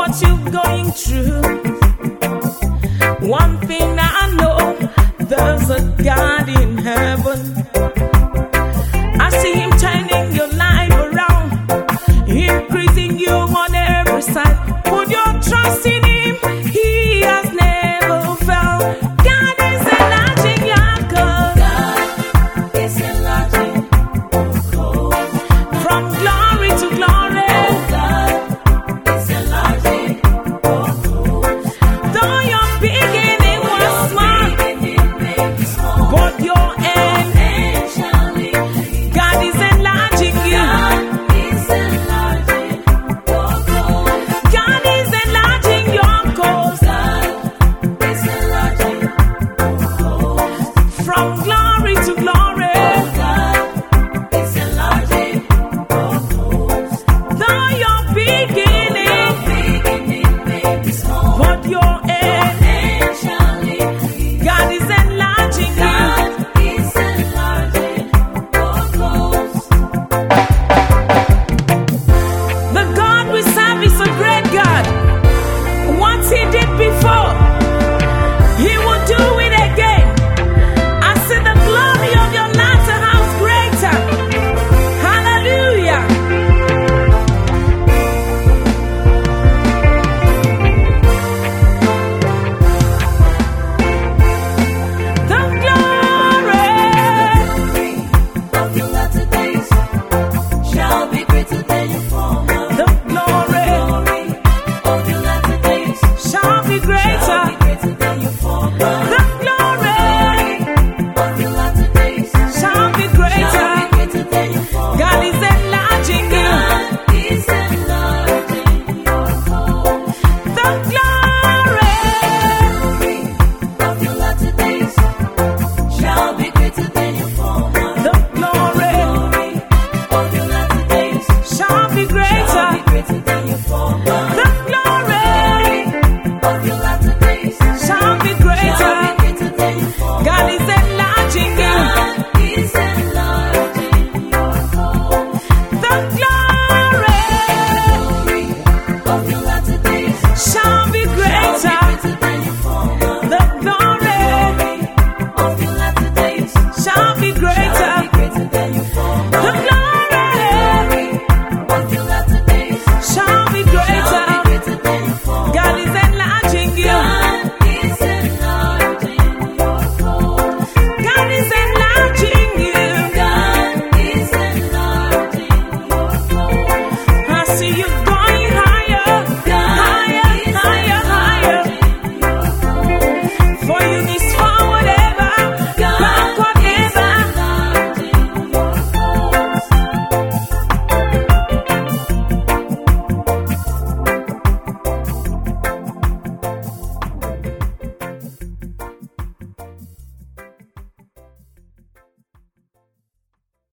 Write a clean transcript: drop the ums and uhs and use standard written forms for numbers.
what you're going through. One thing I know, there's a God in heaven. I see him turning your life around, increasing you on every side. Put your trust in him, he has never failed. God is enlarging your cause. God is enlarging your cause. From glory to glory. God is enlarging your cause. Though your beginning was small, but your end, God is enlarging you. God is enlarging your cause. From glory to glory. Though your beginning, but your end, God is enlarging you. The God we serve is a great God. What he did before,